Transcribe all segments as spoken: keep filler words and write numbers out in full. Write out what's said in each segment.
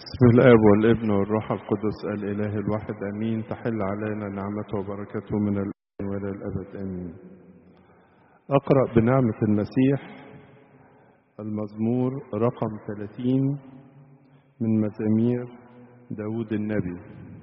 بسم الآب والابن والروح القدس الإله الواحد أمين. تحل علينا نعمته وبركته من الآن وإلى الأبد أمين. أقرأ بنعمة المسيح المزمور رقم ثلاثين من مزامير داود النبي.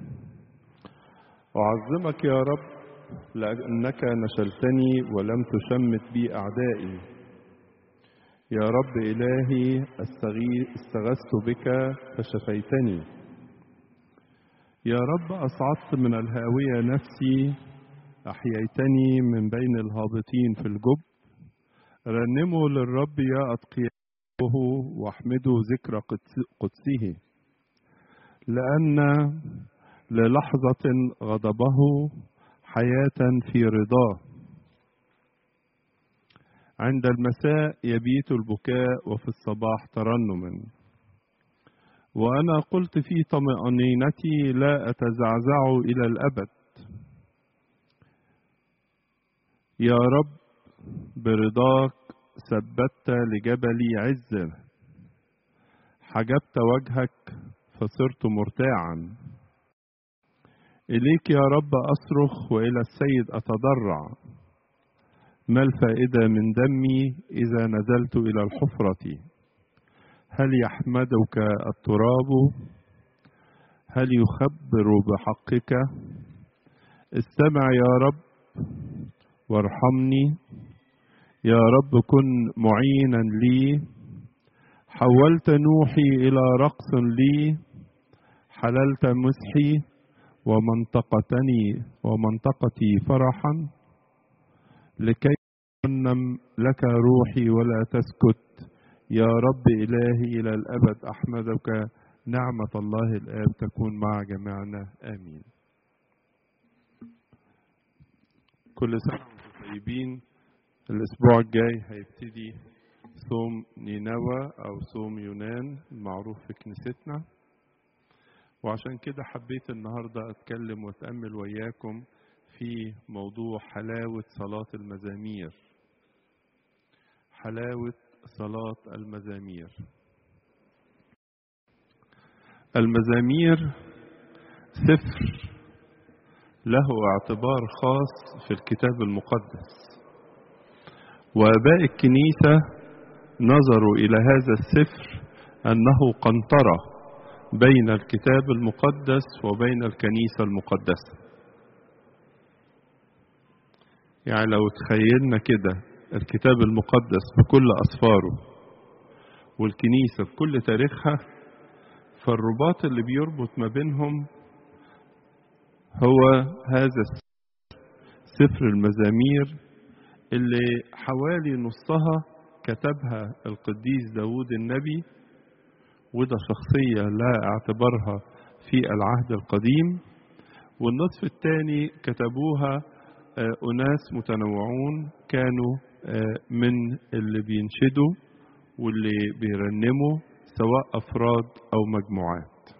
أعظمك يا رب لأنك نشلتني ولم تشمت بي أعدائي. يا رب إلهي استغثت بك فشفيتني. يا رب أصعدت من الهاوية نفسي، أحييتني من بين الهابطين في الجب. رنموا للرب يا أتقياءه واحمدوا ذكر قدسه، لأن للحظة غضبه حياة في رضاه. عند المساء يبيت البكاء وفي الصباح ترنما. وأنا قلت في طمأنينتي لا أتزعزع إلى الأبد. يا رب برضاك ثبت لجبلي عزة، حجبت وجهك فصرت مرتاعا. إليك يا رب أصرخ وإلى السيد أتضرع. ما الفائدة من دمي إذا نزلت إلى الحفرة؟ هل يحمدك التراب؟ هل يخبر بحقك؟ استمع يا رب وارحمني. يا رب كن معينا لي. حولت نوحي إلى رقص لي، حللت مسحي ومنطقتني ومنطقتي فرحا. لكي أرنم لك روحي ولا تسكت. يا رب إلهي إلى الأبد أحمدك. نعمة الله الآب تكون مع جميعنا آمين. كل سنة وانتم طيبين. الأسبوع الجاي هيبتدي صوم نينوى أو صوم يونان المعروف في كنيستنا، وعشان كده حبيت النهاردة أتكلم وأتأمل وياكم في موضوع حلاوة صلاة المزامير. حلاوة صلاة المزامير. المزامير سفر له اعتبار خاص في الكتاب المقدس، وآباء الكنيسة نظروا إلى هذا السفر أنه قنطرة بين الكتاب المقدس وبين الكنيسة المقدسة. يعني لو تخيلنا كده الكتاب المقدس بكل أسفاره والكنيسة بكل تاريخها، فالرباط اللي بيربط ما بينهم هو هذا سفر المزامير اللي حوالي نصها كتبها القديس داود النبي، وده شخصية لا اعتبرها في العهد القديم. والنصف الثاني كتبوها أناس متنوعون كانوا من اللي بينشدوا واللي بيرنموا، سواء أفراد أو مجموعات.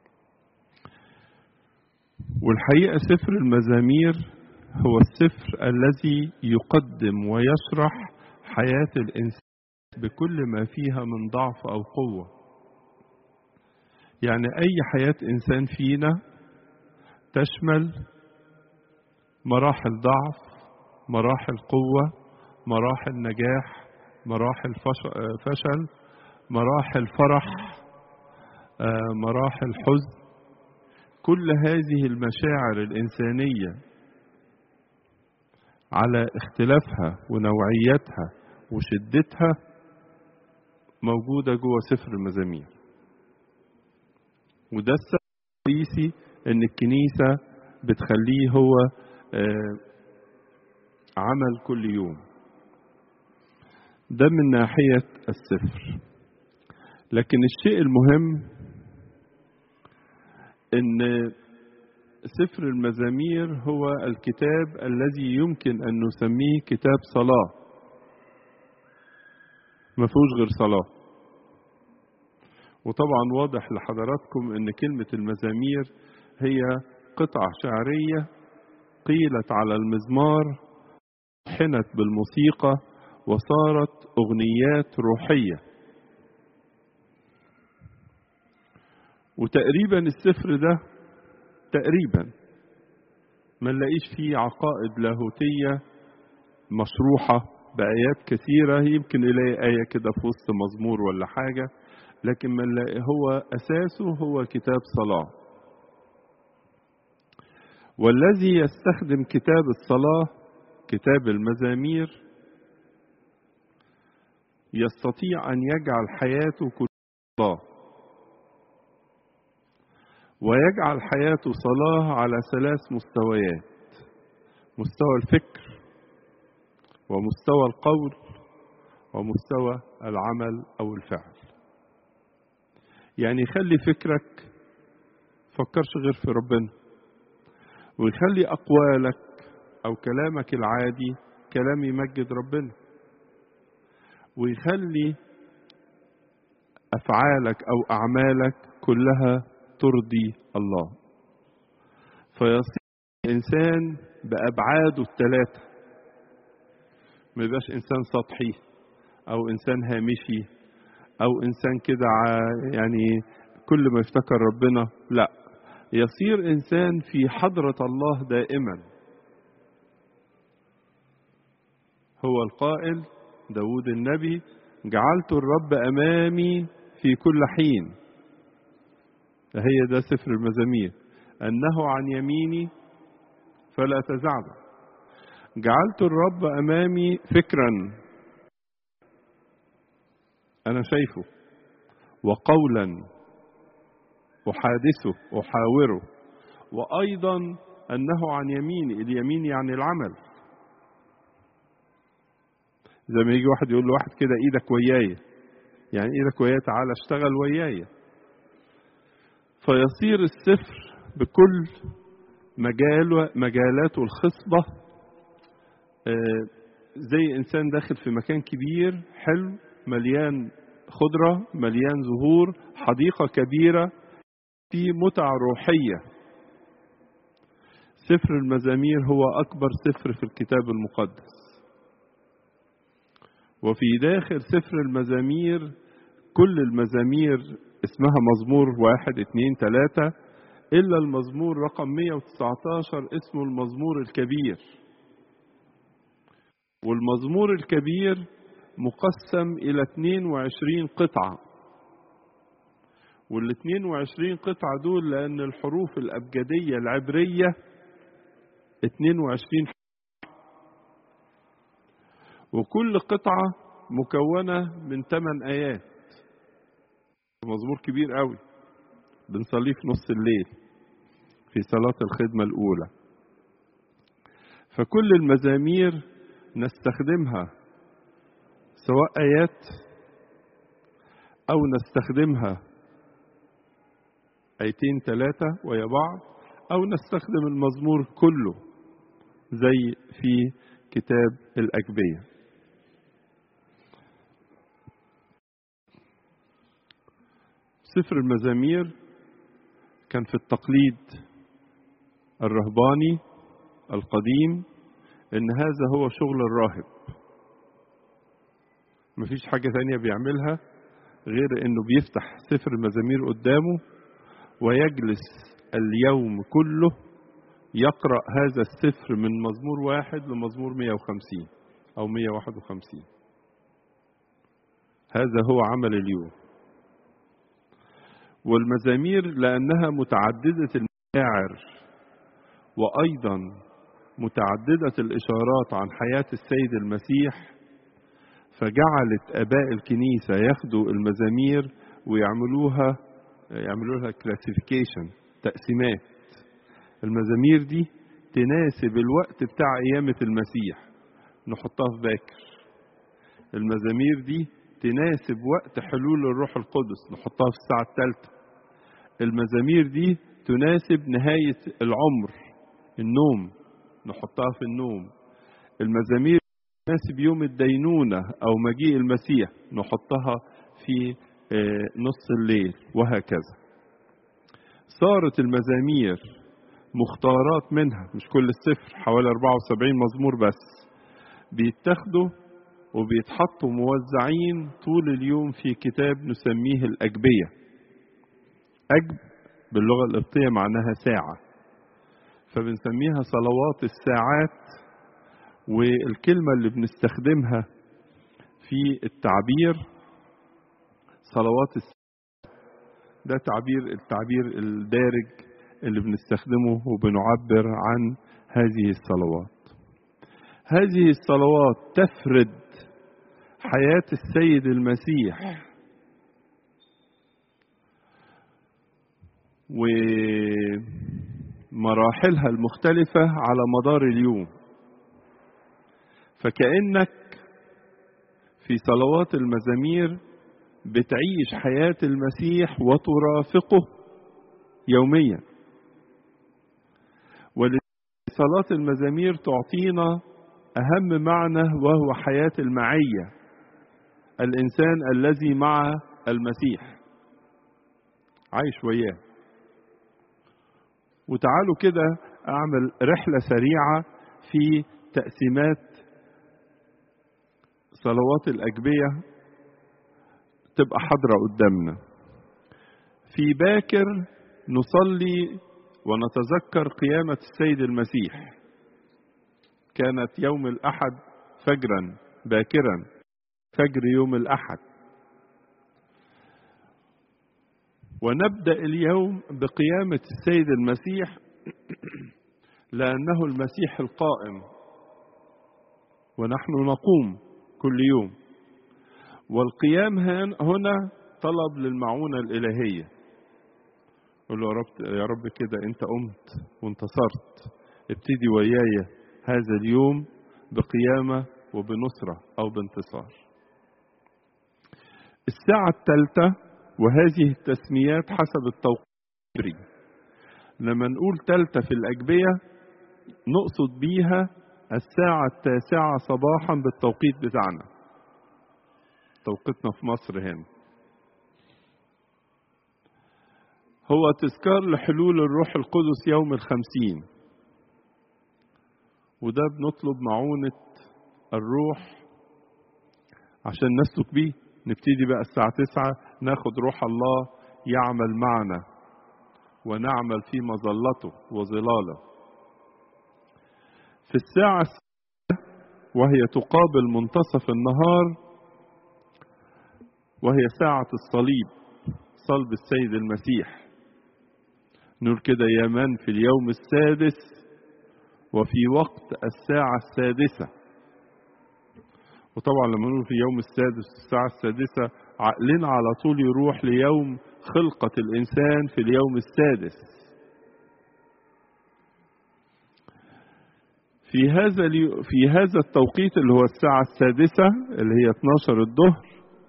والحقيقة سفر المزامير هو السفر الذي يقدم ويشرح حياة الإنسان بكل ما فيها من ضعف أو قوة. يعني أي حياة إنسان فينا تشمل مراحل ضعف، مراحل قوة، مراحل نجاح، مراحل فشل، مراحل فرح، مراحل حزن. كل هذه المشاعر الإنسانية على اختلافها ونوعيتها وشدتها موجودة جوه سفر المزامير. وده السبب الرئيسي ان الكنيسة بتخليه هو عمل كل يوم. ده من ناحية السفر. لكن الشيء المهم ان سفر المزامير هو الكتاب الذي يمكن ان نسميه كتاب صلاة. ما فيهوش غير صلاة. وطبعا واضح لحضراتكم ان كلمة المزامير هي قطعة شعرية قيلت على المزمار، حنت بالموسيقى وصارت أغنيات روحية. وتقريبا السفر ده تقريبا ما نلاقيش فيه عقائد لاهوتية مشروحة بآيات كثيرة، يمكن إليه آية كده في وسط مزمور ولا حاجة، لكن ما نلاقي هو أساسه هو كتاب صلاة. والذي يستخدم كتاب الصلاة كتاب المزامير يستطيع أن يجعل حياته كلها صلاة، ويجعل حياته صلاة على ثلاث مستويات: مستوى الفكر، ومستوى القول، ومستوى العمل أو الفعل. يعني يخلي فكرك فكرش غير في ربنا، ويخلي أقوالك أو كلامك العادي كلام يمجد ربنا، ويخلي أفعالك أو أعمالك كلها ترضي الله. فيصير الإنسان بأبعاده الثلاثة، ما يبقاش إنسان سطحي أو إنسان هامشي أو إنسان كده يعني كل ما يفتكر ربنا، لا، يصير إنسان في حضرة الله دائما. هو القائل داود النبي: جعلت الرب أمامي في كل حين. هي ده سفر المزامير، أنه عن يميني فلا تزعزع. جعلت الرب أمامي فكرا، أنا شايفه، وقولا أحادثه أحاوره، وأيضا أنه عن يميني. اليمين يعني العمل. زي ما يجي واحد يقول له واحد كده: إيدك وياي، يعني إيدك وياي، تعالى اشتغل وياي. فيصير السفر بكل مجال مجالاته الخصبة زي إنسان داخل في مكان كبير حلو مليان خضرة، مليان زهور، حديقة كبيرة في متع روحية. سفر المزامير هو أكبر سفر في الكتاب المقدس، وفي داخل سفر المزامير كل المزامير اسمها مزمور واحد اتنين تلاتة، إلا المزمور رقم مية وتسعتاشر اسمه المزمور الكبير. والمزمور الكبير مقسم إلى اتنين وعشرين قطعة، وال اتنين وعشرين قطعة دول لأن الحروف الأبجدية العبرية اتنين وعشرين، وكل قطعة مكونة من ثمان آيات. مزمور كبير قوي بنصليه في نص الليل في صلاة الخدمة الأولى. فكل المزامير نستخدمها سواء آيات أو نستخدمها آيتين ثلاثة ويا بعض، أو نستخدم المزمور كله زي في كتاب الأجبية. سفر المزامير كان في التقليد الرهباني القديم إن هذا هو شغل الراهب، مفيش حاجة تانية بيعملها غير إنه بيفتح سفر المزامير قدامه ويجلس اليوم كله يقرأ هذا السفر من مزمور واحد لمزمور مية وخمسين أو مية وواحد وخمسين. هذا هو عمل اليوم. والمزامير لأنها متعددة المشاعر وأيضا متعددة الإشارات عن حياة السيد المسيح، فجعلت آباء الكنيسة ياخدوا المزامير ويعملوها يعملوا لها كلاسيفيكيشن، تقسيمات. المزامير دي تناسب الوقت بتاع قيامة المسيح نحطها في باكر. المزامير دي تناسب وقت حلول الروح القدس نحطها في الساعة الثالثة. المزامير دي تناسب نهاية العمر، النوم، نحطها في النوم. المزامير تناسب يوم الدينونة أو مجيء المسيح نحطها في نص الليل، وهكذا. صارت المزامير مختارات منها، مش كل السفر، حوالي أربعة وسبعين مزمور بس بيتاخدوا وبيتحطوا موزعين طول اليوم في كتاب نسميه الأجبية. أجب باللغة القبطية معناها ساعة، فبنسميها صلوات الساعات. والكلمة اللي بنستخدمها في التعبير صلوات الساعات ده تعبير التعبير الدارج اللي بنستخدمه وبنعبر عن هذه الصلوات. هذه الصلوات تفرد حياة السيد المسيح ومراحلها المختلفة على مدار اليوم، فكأنك في صلوات المزامير بتعيش حياة المسيح وترافقه يوميا. ولصلاة المزامير تعطينا أهم معنى وهو حياة المعية، الإنسان الذي مع المسيح عايش وياه. وتعالوا كده أعمل رحلة سريعة في تقسيمات صلوات الأجبية تبقى حاضرة قدامنا. في باكر نصلي ونتذكر قيامة السيد المسيح، كانت يوم الأحد فجرا باكرا، فجر يوم الأحد. ونبدأ اليوم بقيامة السيد المسيح لأنه المسيح القائم ونحن نقوم كل يوم. والقيام هنا طلب للمعونة الإلهية. قل له يا رب يا رب كده أنت قمت وانتصرت، ابتدي وياي هذا اليوم بقيامة وبنصرة أو بانتصار. الساعة الثالثة، وهذه التسميات حسب التوقيت العبري. لما نقول ثالثة في الأجبية نقصد بيها الساعة التاسعة صباحا بالتوقيت بتاعنا، توقيتنا في مصر هنا. هو تذكار لحلول الروح القدس يوم الخمسين، وده بنطلب معونة الروح عشان نسلك بيه. نبتدي بقى الساعة تسعة ناخد روح الله يعمل معنا ونعمل في مظلته وظلاله. في الساعة السادسة وهي تقابل منتصف النهار، وهي ساعة الصليب، صلب السيد المسيح. نقول كده يا من في اليوم السادس وفي وقت الساعة السادسة. وطبعا لما نقول في يوم السادس الساعة السادسة عقلنا على طول يروح ليوم خلقة الإنسان في اليوم السادس. في هذا في هذا التوقيت اللي هو الساعة السادسة اللي هي اثناشر الظهر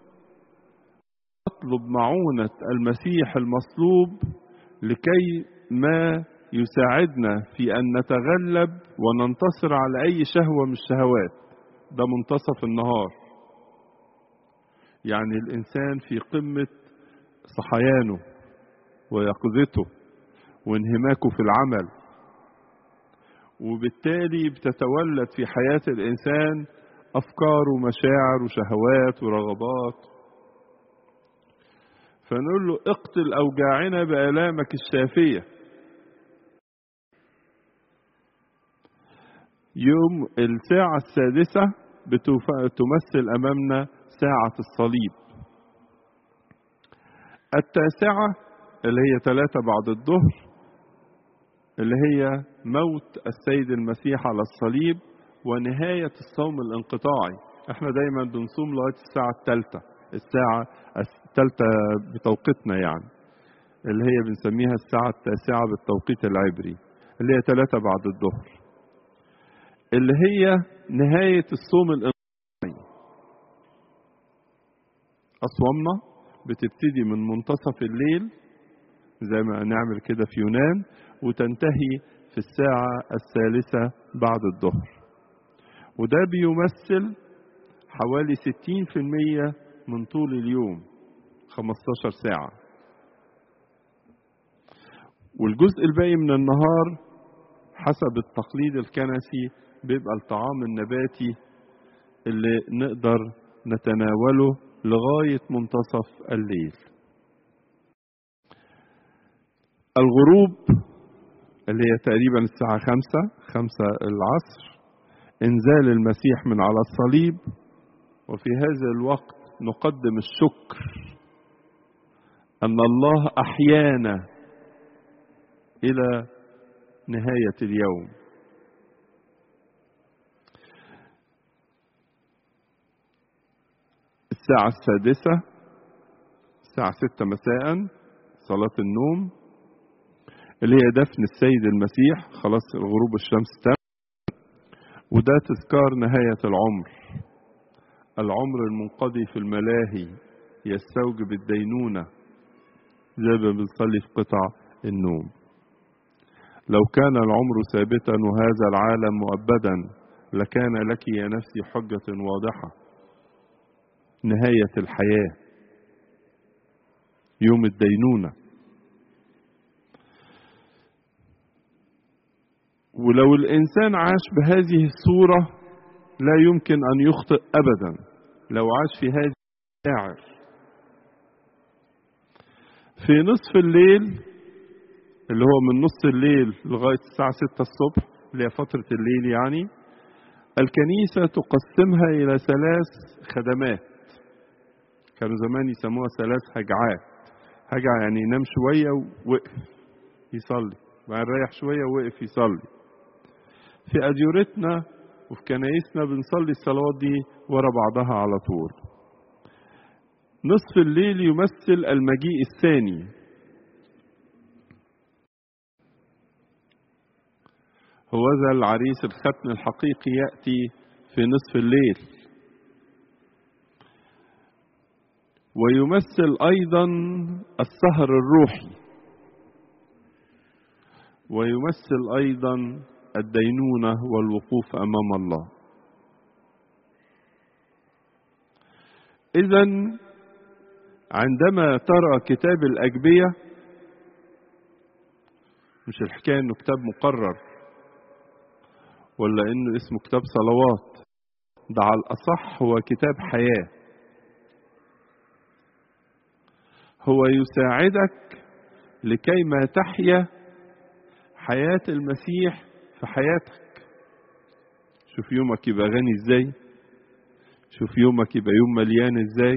نطلب معونة المسيح المصلوب لكي ما يساعدنا في أن نتغلب وننتصر على أي شهوة من الشهوات. ده منتصف النهار، يعني الإنسان في قمة صحيانه ويقظته وانهماكه في العمل، وبالتالي بتتولد في حياة الإنسان أفكار ومشاعر وشهوات ورغبات. فنقول له اقتل أوجاعنا بآلامك الشافية. يوم الساعة السادسة بتمثل أمامنا ساعة الصليب. التاسعة اللي هي ثلاثة بعد الظهر اللي هي موت السيد المسيح على الصليب ونهاية الصوم الانقطاعي. احنا دايما بنصوم لغاية الساعة الثالثة، الساعة الثالثة بتوقيتنا يعني، اللي هي بنسميها الساعة التاسعة بالتوقيت العبري، اللي هي ثلاثة بعد الظهر، اللي هي نهاية الصوم الانقطاعي. أصوامنا بتبتدي من منتصف الليل زي ما نعمل كده في يونان، وتنتهي في الساعة الثالثة بعد الظهر. وده بيمثل حوالي ستين في المية من طول اليوم، خمستاشر ساعة. والجزء الباقي من النهار حسب التقليد الكنسي بيبقى الطعام النباتي اللي نقدر نتناوله لغاية منتصف الليل. الغروب اللي هي تقريبا الساعة خمسة خمسة العصر انزال المسيح من على الصليب، وفي هذا الوقت نقدم الشكر أن الله أحيانا إلى نهاية اليوم. الساعة السادسة الساعة ستة مساء صلاة النوم اللي هي دفن السيد المسيح، خلاص الغروب الشمس تم، وده تذكار نهاية العمر. العمر المنقضي في الملاهي يستوجب الدينونة زي ما بنصلي في قطع النوم. لو كان العمر ثابتا وهذا العالم مؤبدا لكان لك يا نفسي حجة واضحة. نهاية الحياة يوم الدينونة. ولو الإنسان عاش بهذه الصورة لا يمكن أن يخطئ أبدا لو عاش في هذه المشاعر. في نصف الليل اللي هو من نص الليل لغاية الساعة ستة الصبح اللي هي فترة الليل يعني، الكنيسة تقسمها إلى ثلاث خدمات. كانوا زمان يسموها ثلاث هجعات. هجع يعني ينام شوية ووقف يصلي، بعد ريح شوية ووقف يصلي. في أديرتنا وفي كنايسنا بنصلي الصلوات دي ورا بعضها على طول. نصف الليل يمثل المجيء الثاني، هو ذا العريس الختن الحقيقي يأتي في نصف الليل. ويمثل أيضا السهر الروحي، ويمثل أيضا الدينونة والوقوف أمام الله. إذن عندما ترى كتاب الأجبية، مش الحكاية إنه كتاب مقرر ولا إنه اسمه كتاب صلوات، ده على الأصح هو كتاب حياة. هو يساعدك لكي ما تحيا حياة المسيح في حياتك. شوف يومك يبقى غني ازاي، شوف يومك يبقى يوم مليان ازاي.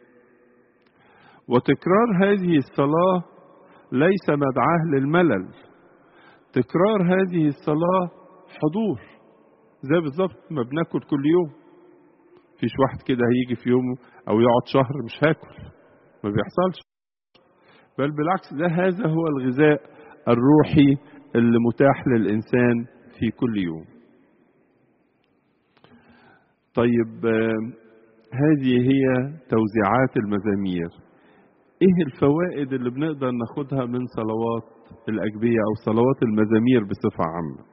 وتكرار هذه الصلاة ليس مدعاه للملل، تكرار هذه الصلاة حضور، زي بالظبط ما بناكل كل يوم. فيش واحد كده هيجي في يومه او يقعد شهر مش هاكل، ما بيحصلش، بل بالعكس ده هذا هو الغذاء الروحي اللي متاح للإنسان في كل يوم. طيب هذه هي توزيعات المزامير. ايه الفوائد اللي بنقدر ناخدها من صلوات الأجبية او صلوات المزامير بصفة عامة؟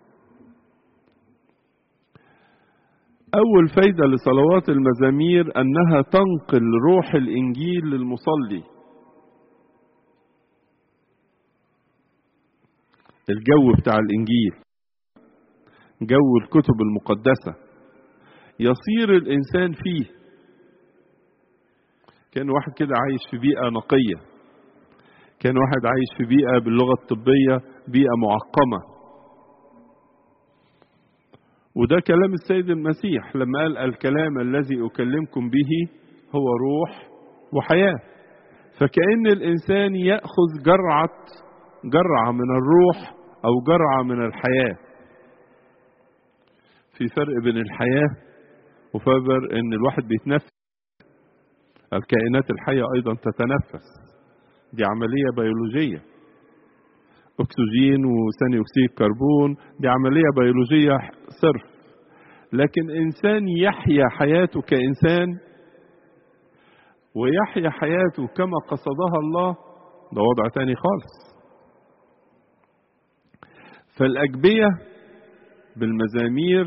اول فايدة لصلوات المزامير انها تنقل روح الانجيل للمصلي. الجو بتاع الانجيل، جو الكتب المقدسة، يصير الانسان فيه كان واحد كده عايش في بيئة نقية، كان واحد عايش في بيئة باللغة الطبية بيئة معقمة. وده كلام السيد المسيح لما قال الكلام الذي أكلمكم به هو روح وحياة. فكأن الإنسان يأخذ جرعة جرعة من الروح أو جرعة من الحياة. في فرق بين الحياة وفرق إن الواحد بيتنفس. الكائنات الحية أيضا تتنفس، دي عملية بيولوجية. أكسجين وثاني أكسيد كربون دي عملية بيولوجية صرف. لكن إنسان يحيا حياته كإنسان ويحيا حياته كما قصدها الله، ده وضع تاني خالص. فالأجبية بالمزامير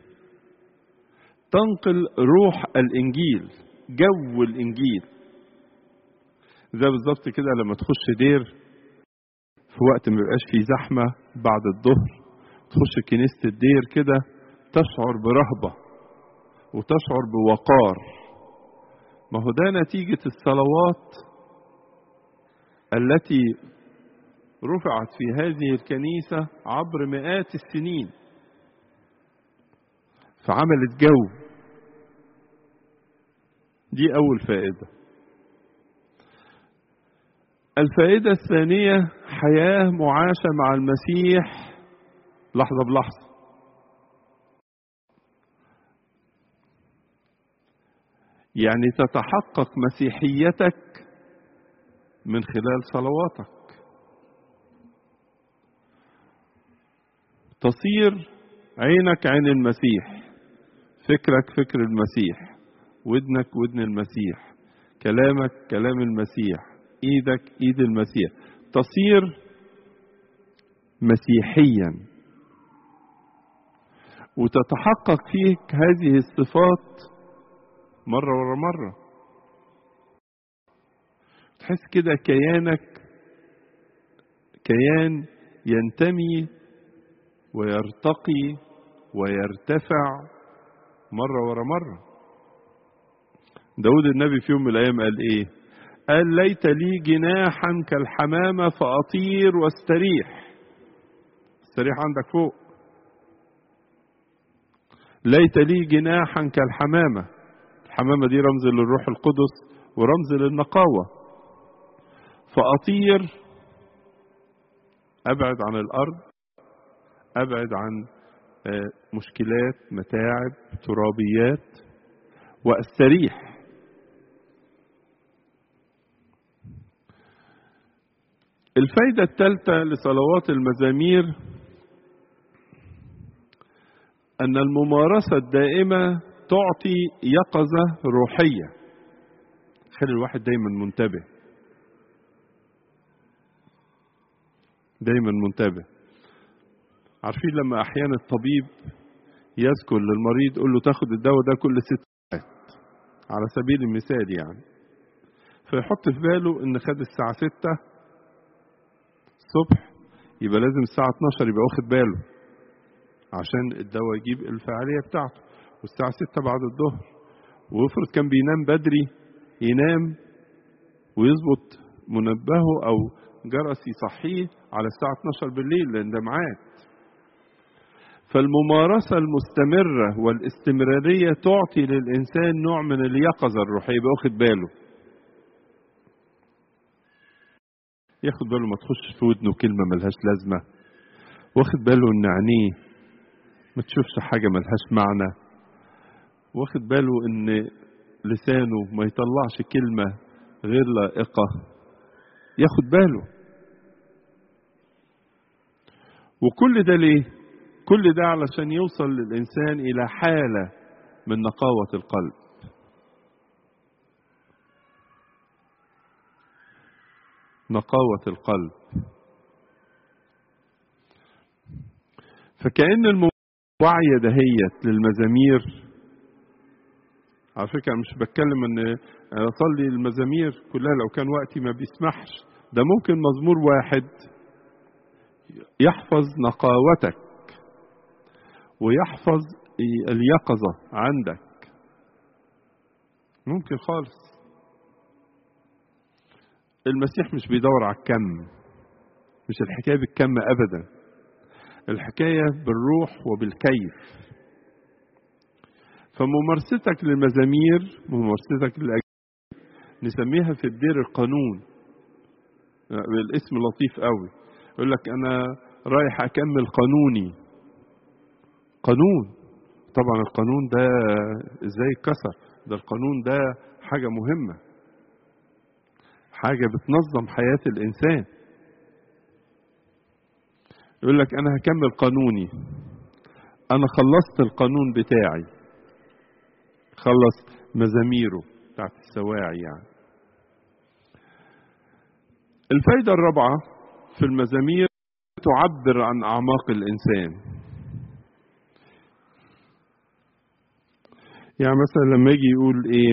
تنقل روح الإنجيل، جو الإنجيل. زي بالظبط كده لما تخش دير في وقت ما يبقاش فيه زحمة بعد الظهر، تخش كنيسة الدير كده تشعر برهبة وتشعر بوقار. ما هو ده نتيجة الصلوات التي رفعت في هذه الكنيسة عبر مئات السنين، فعملت جو. دي أول فائدة. الفائدة الثانية حياة معاشة مع المسيح لحظة بلحظة. يعني تتحقق مسيحيتك من خلال صلواتك، تصير عينك عين المسيح، فكرك فكر المسيح، ودنك ودن المسيح، كلامك كلام المسيح، ايدك ايد المسيح، تصير مسيحيا، وتتحقق فيك هذه الصفات مرة ورا مرة. تحس كده كيانك كيان ينتمي ويرتقي ويرتفع مرة ورا مرة. داود النبي في يوم من الأيام قال إيه؟ قال ليت لي جناحا كالحمامة فأطير واستريح. استريح عندك فوق. ليت لي جناحا كالحمامة. الحمامة دي رمز للروح القدس ورمز للنقاوة. فأطير، أبعد عن الأرض، أبعد عن مشكلات، متاعب، ترابيات، وأستريح. الفايدة الثالثة لصلوات المزامير أن الممارسة الدائمة تعطي يقظة روحية، خلي الواحد دايما منتبه، دايما منتبه. عارفين لما أحيانا الطبيب يذكر للمريض يقول له تاخد الدواء ده كل ست ساعات على سبيل المثال يعني، فيحط في باله إن خد الساعة ستة الصبح يبقى لازم الساعة اتناشر يبقى واخد باله عشان الدواء يجيب الفعالية بتاعته، والساعة ستة بعد الظهر. ويفرض كان بينام بدري ينام ويظبط منبهه أو جرس يصحيه على الساعة اتناشر بالليل لأن ده ميعاد. فالممارسة المستمرة والاستمرارية تعطي للإنسان نوع من اليقظة الروحية، يبقى واخد باله، ياخد باله ما تخش في ودنه كلمة ملهاش لازمة، واخد باله إن عينيه ما تشوفش حاجة ملهاش معنى، واخد باله إن لسانه ما يطلعش كلمة غير لائقة، ياخد باله. وكل ده ليه؟ كل ده علشان يوصل للإنسان إلى حالة من نقاوة القلب. نقاوة القلب. فكأن الموعية دهيت للمزامير، على فكرة مش بتكلم ان اصلي المزامير كلها لو كان وقتي ما بيسمحش، ده ممكن مزمور واحد يحفظ نقاوتك ويحفظ اليقظة عندك، ممكن خالص. المسيح مش بيدور على الكم، مش الحكاية بالكم أبدا، الحكاية بالروح وبالكيف. فممارستك للمزامير، ممارستك للأجل نسميها في الدير القانون، بالاسم لطيف قوي، يقول لك أنا رايح أكمل قانوني. قانون، طبعا القانون ده ازاي اتكسر؟ ده القانون ده حاجة مهمة، حاجة بتنظم حياة الإنسان. يقول لك أنا هكمل قانوني، أنا خلصت القانون بتاعي، خلص مزاميره بتاعت السواعي يعني. الفايدة الرابعة في المزامير تعبر عن أعماق الإنسان. يعني مثلا لما يجي يقول إيه؟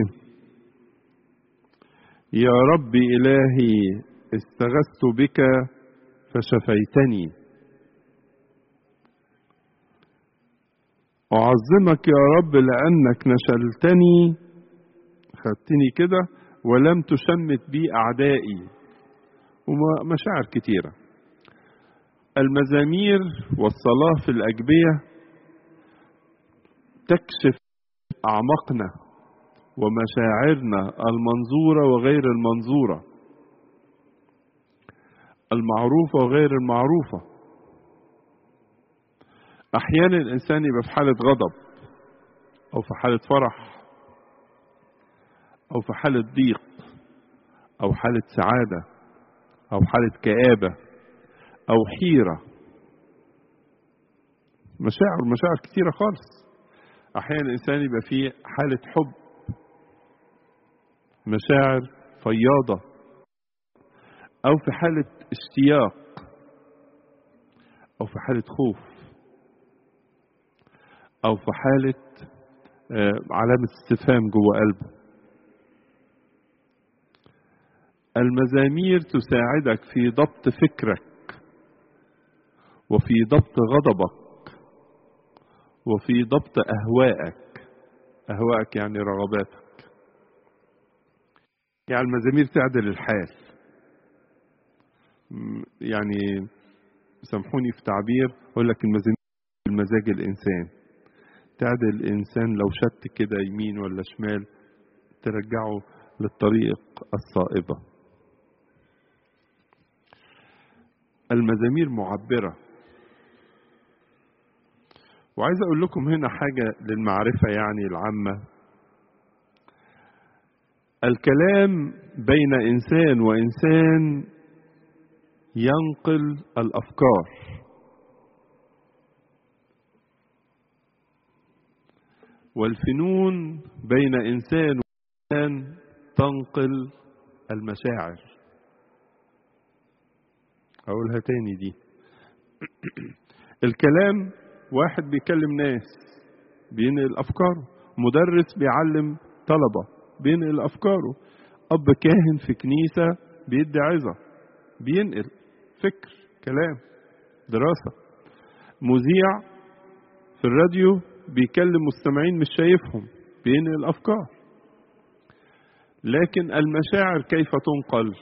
يا ربي إلهي استغثت بك فشفيتني، أعظمك يا رب لأنك نشلتني، خدتني كده ولم تشمت بي أعدائي، ومشاعر كتيرة. المزامير والصلاة في الأجبية تكشف أعماقنا ومشاعرنا المنظورة وغير المنظورة، المعروفة وغير المعروفة. أحيانا الإنسان يبقى في حالة غضب أو في حالة فرح أو في حالة ضيق أو حالة سعادة أو حالة كآبة أو حيرة، مشاعر مشاعر كتيرة خالص. أحيانا الإنسان يبقى في حالة حب، مشاعر فياضة، أو في حالة اشتياق، أو في حالة خوف، أو في حالة علامة استفهام جوه قلبه. المزامير تساعدك في ضبط فكرك وفي ضبط غضبك وفي ضبط أهوائك. أهوائك يعني رغباتك. يعني المزامير تعدل الحال. يعني سامحوني في تعبير، أقول لك المزامير المزاج الإنسان، تعدل الإنسان لو شت كده يمين ولا شمال ترجعه للطريق الصائبة. المزامير معبرة. وعايز أقول لكم هنا حاجة للمعرفة يعني العامة. الكلام بين إنسان وإنسان ينقل الأفكار، والفنون بين إنسان وإنسان تنقل المشاعر. أقولها تاني دي. الكلام واحد بيكلم ناس بينقل أفكاره، مدرس بيعلم طلبة بينقل أفكاره، أب كاهن في كنيسة بيدي عظة بينقل فكر، كلام، دراسة، مذيع في الراديو بيكلم مستمعين مش شايفهم بينقل أفكار. لكن المشاعر كيف تنقل؟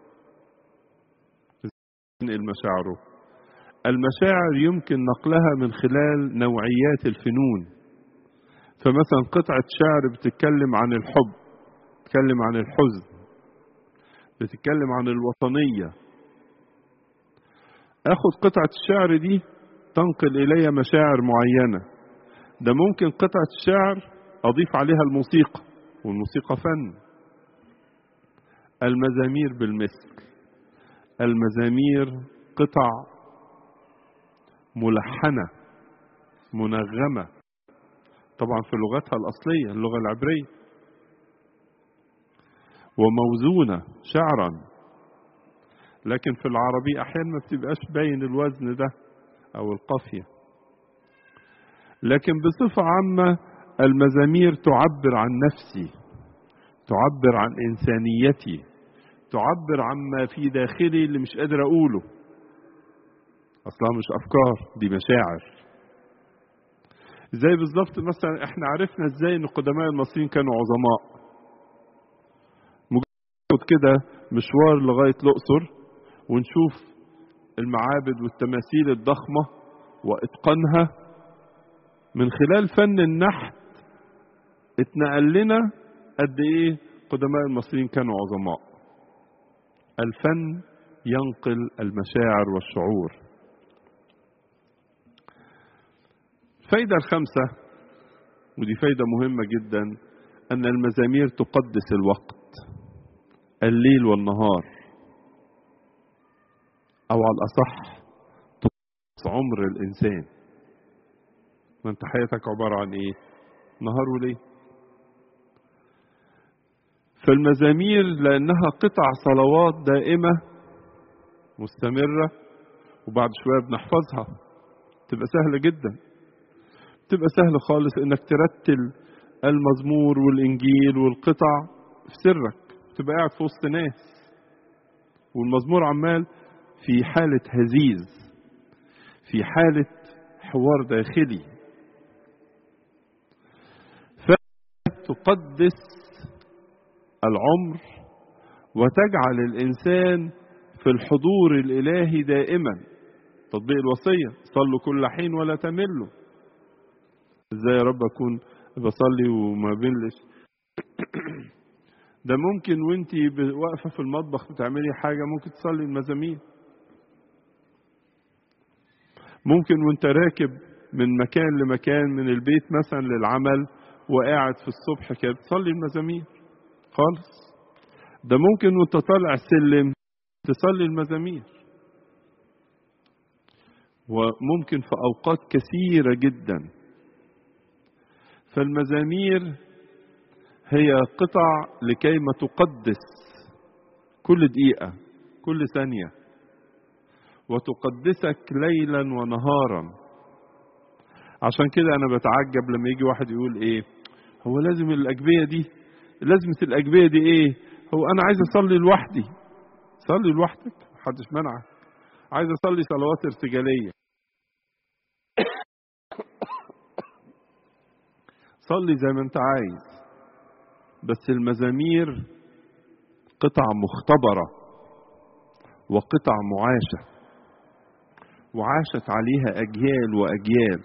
ينقل مشاعره. المشاعر يمكن نقلها من خلال نوعيات الفنون. فمثلا قطعة شعر بتتكلم عن الحب، بتتكلم عن الحزن، بتتكلم عن الوطنية. اخد قطعة الشعر دي تنقل الي مشاعر معينة. ده ممكن قطعة الشعر اضيف عليها الموسيقى، والموسيقى فن. المزامير بالمثل. المزامير قطع ملحنة منغمة، طبعا في لغتها الأصلية اللغة العبرية، وموزونة شعرا. لكن في العربي أحيانا ما بتبقاش باين الوزن ده أو القافية. لكن بصفة عامة المزامير تعبر عن نفسي، تعبر عن إنسانيتي، تعبر عما في داخلي اللي مش قادر أقوله. أصلا مش أفكار، دي مشاعر. زي بالظبط مثلا احنا عرفنا ازاي ان القدماء المصريين كانوا عظماء. مجرد كده مشوار لغاية الأقصر ونشوف المعابد والتماثيل الضخمة وإتقانها من خلال فن النحت، اتنقل لنا قد ايه قدماء المصريين كانوا عظماء. الفن ينقل المشاعر والشعور. الفايدة الخامسة، ودي فايدة مهمة جدا، أن المزامير تقدس الوقت، الليل والنهار، أو على الأصح تقدس عمر الإنسان. ما أنت حياتك عبارة عن إيه؟ نهار وليل. فالمزامير لأنها قطع صلوات دائمة مستمرة، وبعد شوية بنحفظها، تبقى سهلة جدا. تبقى سهل خالص انك ترتل المزمور والانجيل والقطع في سرك، تبقى قاعد في وسط ناس والمزمور عمال في حالة هزيز، في حالة حوار داخلي. فتقدس العمر وتجعل الإنسان في الحضور الإلهي دائما، تطبيق الوصية، صلوا كل حين ولا تملوا. ازاي يا رب اكون بصلي وما بلش؟ ده ممكن وانتي واقفة في المطبخ بتعملي حاجة ممكن تصلي المزامير. ممكن وانت راكب من مكان لمكان، من البيت مثلا للعمل وقاعد في الصبح كده تصلي المزامير خالص. ده ممكن وانت طالع السلم تصلي المزامير. وممكن في أوقات كثيرة جدا. فالمزامير هي قطع لكي ما تقدس كل دقيقة كل ثانية، وتقدسك ليلا ونهارا. عشان كده أنا بتعجب لما يجي واحد يقول إيه، هو لازم الأجبية دي، لازمة الأجبية دي إيه؟ هو أنا عايز أصلي لوحدي. صلي لوحدك، محدش منعك. عايز أصلي صلوات ارتجالية، صلي زي ما أنت عايز. بس المزامير قطع مختبرة وقطع معاشة، وعاشت عليها أجيال وأجيال،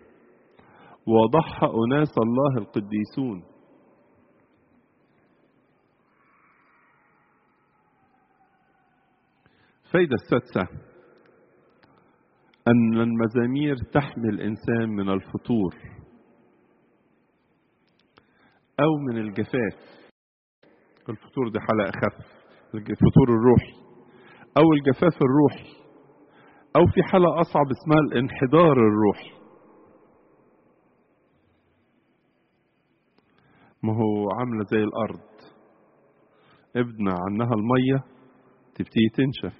وضحى أناس الله القديسون. فايدة السادسة أن المزامير تحمي الإنسان من الفتور أو من الجفاف. الفتور دي حالة أخف، الفتور الروحي أو الجفاف الروحي، أو في حالة أصعب اسمها الانحدار الروحي. ما هو عاملة زي الأرض، ابنى عنها المية تبتدي تنشف،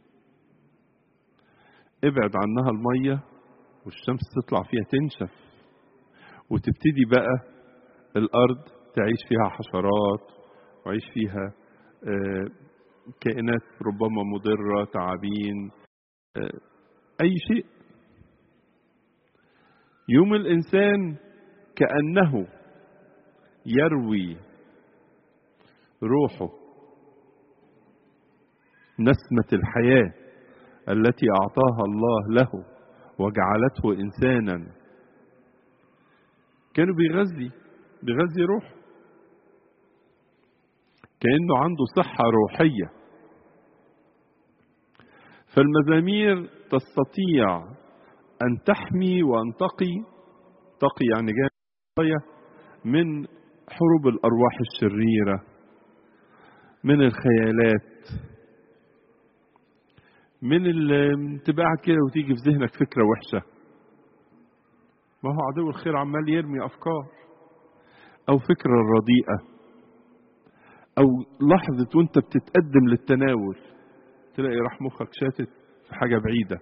ابعد عنها المية والشمس تطلع فيها تنشف، وتبتدي بقى الأرض تعيش فيها حشرات وعيش فيها كائنات ربما مضرة، تعابين، أي شيء. يوم الإنسان كأنه يروي روحه نسمة الحياة التي أعطاها الله له وجعلته إنسانا. كانوا بيغذي بيغذي روحه، كأنه عنده صحة روحية. فالمزامير تستطيع أن تحمي وأن تقي، تقي يعني جاية من حروب الأرواح الشريرة، من الخيالات، من الانتباع كده وتيجي في ذهنك فكرة وحشة. ما هو عدو الخير عمال يرمي أفكار، أو فكرة رديئة، أو لحظة وانت بتتقدم للتناول تلاقي راح مخك شاتت في حاجة بعيدة.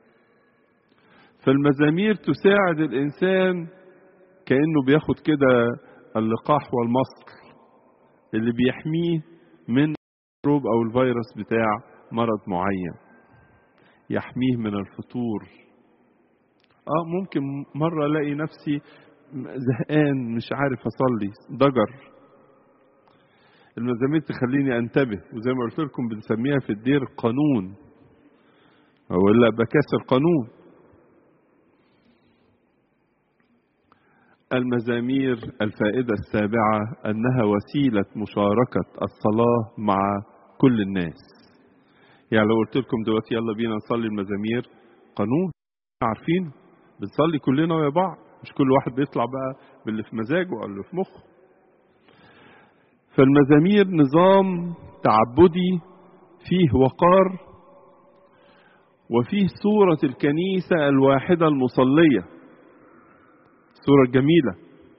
فالمزامير تساعد الإنسان كأنه بياخد كده اللقاح والمصل اللي بيحميه من الميكروب أو الفيروس بتاع مرض معين، يحميه من الفطور. آه ممكن مرة ألاقي نفسي زهقان مش عارف أصلي، ضجر. المزامير تخليني أنتبه، وزي ما قلت لكم بنسميها في الدير قانون، أو إلا بكسر قانون. المزامير الفائدة السابعة أنها وسيلة مشاركة الصلاة مع كل الناس. يعني لو قلت لكم دلوقتي يلا بينا نصلي المزامير، قانون عارفين بنصلي كلنا ويا بعض، مش كل واحد بيطلع بقى باللي في مزاجه أو اللي في مخه. فالمزامير نظام تعبدي فيه وقار، وفيه صورة الكنيسة الواحدة المصلية، صورة جميلة.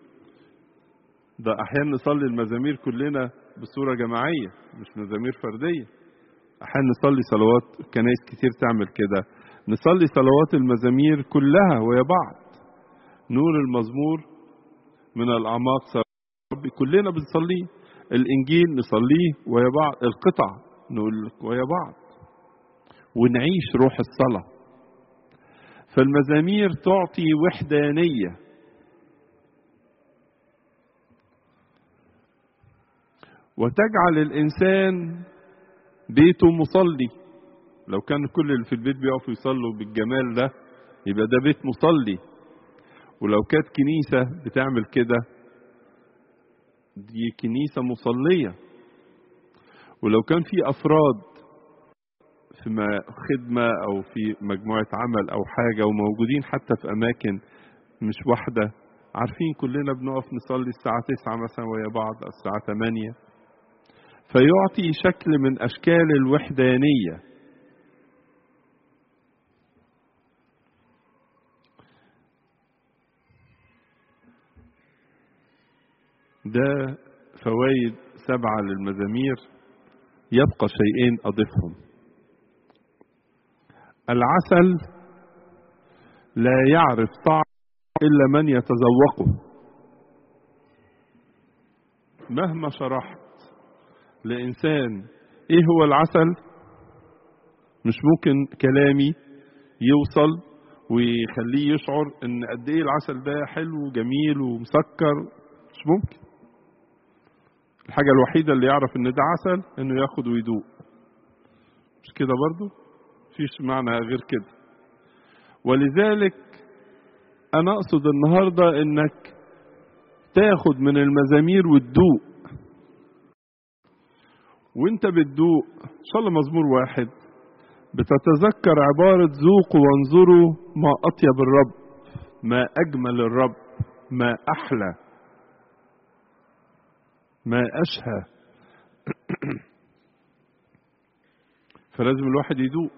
ده أحيانا نصلي المزامير كلنا بصورة جماعية مش مزامير فردية. أحيانا نصلي صلوات، كنايس كتير تعمل كده، نصلي صلوات المزامير كلها ويا بعض. نور المزمور من الأعماق ربي كلنا بنصليه، الإنجيل نصليه ويا بعض، القطع نقول ويا بعض، ونعيش روح الصلاة. فالمزامير تعطي وحدانية، وتجعل الإنسان بيته مصلي. لو كان كل اللي في البيت بيقفوا يصلوا بالجمال ده يبقى ده بيت مصلي. ولو كانت كنيسة بتعمل كده دي كنيسة مصلية. ولو كان في أفراد في خدمة أو في مجموعة عمل أو حاجة وموجودين حتى في أماكن مش واحدة، عارفين كلنا بنقف نصلي الساعة تسعة مثلا ويا بعض الساعة ثمانية، فيعطي شكل من أشكال الوحدانية. ده فوائد سبعة للمزامير. يبقى شيئين أضيفهم. العسل لا يعرف طعم إلا من يتذوقه. مهما شرحت لإنسان إيه هو العسل مش ممكن كلامي يوصل ويخليه يشعر إن قد إيه العسل ده حلو وجميل ومسكر. مش ممكن. الحاجة الوحيدة اللي يعرف إن ده عسل إنه ياخد ويدوق. مش كده برضو؟ مفيش معنى غير كده. ولذلك أنا أقصد النهاردة إنك تاخد من المزامير وتدوق. وانت بتدوق إن شاء الله مزمور واحد بتتذكر عبارة ذوقوا وانظروا ما أطيب الرب، ما أجمل الرب، ما أحلى، ما أشهى. فلازم الواحد يدوق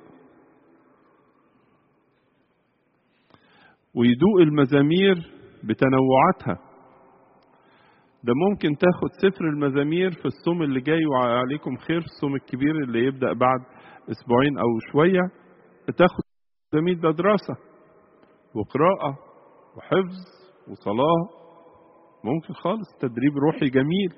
ويدوق المزامير بتنوعاتها. ده ممكن تاخد سفر المزامير في الصوم اللي جاي وعليكم خير، في الصوم الكبير اللي يبدأ بعد اسبوعين او شوية، تاخد المزامير ده دراسة وقراءة وحفظ وصلاة. ممكن خالص تدريب روحي جميل.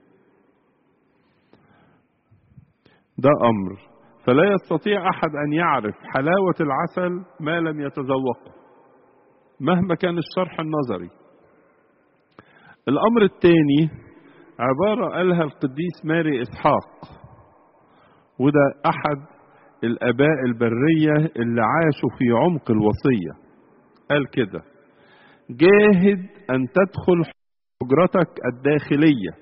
ده امر. فلا يستطيع احد ان يعرف حلاوة العسل ما لم يتذوقه مهما كان الشرح النظري. الأمر الثاني عبارة قالها القديس ماري إسحاق، وده أحد الآباء البرية اللي عاشوا في عمق الوصية. قال كده: جاهد أن تدخل حجرتك الداخلية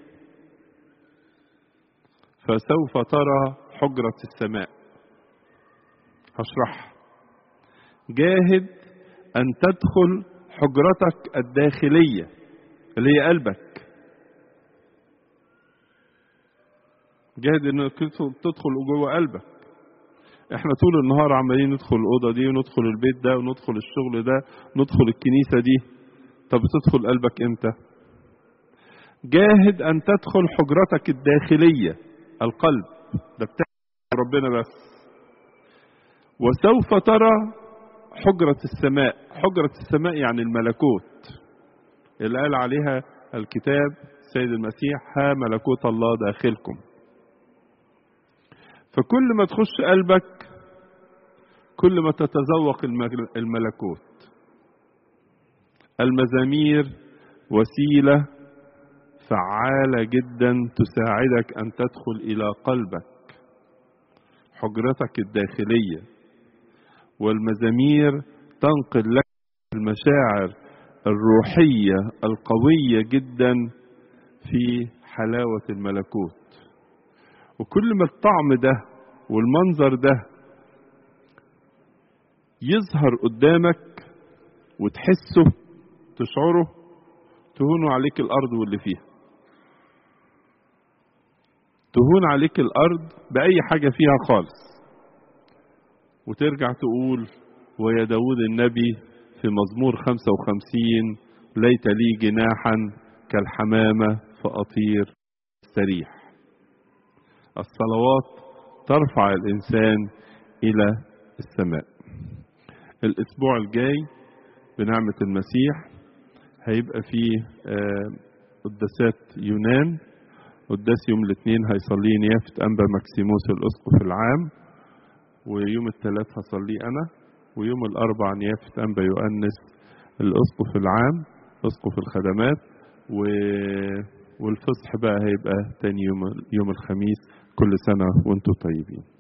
فسوف ترى حجرة السماء. هشرح. جاهد أن تدخل حجرتك الداخلية اللي هي قلبك. جاهد انك تدخل جوه قلبك. احنا طول النهار عمالين ندخل الاوضه دي وندخل البيت ده وندخل الشغل ده ندخل الكنيسه دي. طب تدخل قلبك امتى؟ جاهد ان تدخل حجرتك الداخليه القلب ده بتاع ربنا بس، وسوف ترى حجرة السماء. حجرة السماء يعني الملكوت اللي قال عليها الكتاب سيد المسيح: ها ملكوت الله داخلكم. فكل ما تخش قلبك كل ما تتذوق الملكوت. المزامير وسيلة فعالة جدا تساعدك أن تدخل إلى قلبك حجرتك الداخلية، والمزامير تنقل لك المشاعر الروحية القوية جدا في حلاوة الملكوت. وكل ما الطعم ده والمنظر ده يظهر قدامك وتحسه تشعره تهون عليك الأرض واللي فيها. تهون عليك الأرض بأي حاجة فيها خالص، وترجع تقول ويا داود النبي في مزمور خمسة وخمسين: ليت لي جناحا كالحمامة فأطير استريح. الصلوات ترفع الإنسان إلى السماء. الأسبوع الجاي بنعمة المسيح هيبقى فيه قداسات يونان. قداس يوم الاثنين هيصليه نيافة أنبا مكسيموس الأسقف العام، ويوم الثلاث هصليه أنا، ويوم الأربع نيافة أنبا يؤنس الأسقف العام أسقف الخدمات، و... والفصح بقى هيبقى تاني يوم يوم الخميس. كل سنة وانتم طيبين.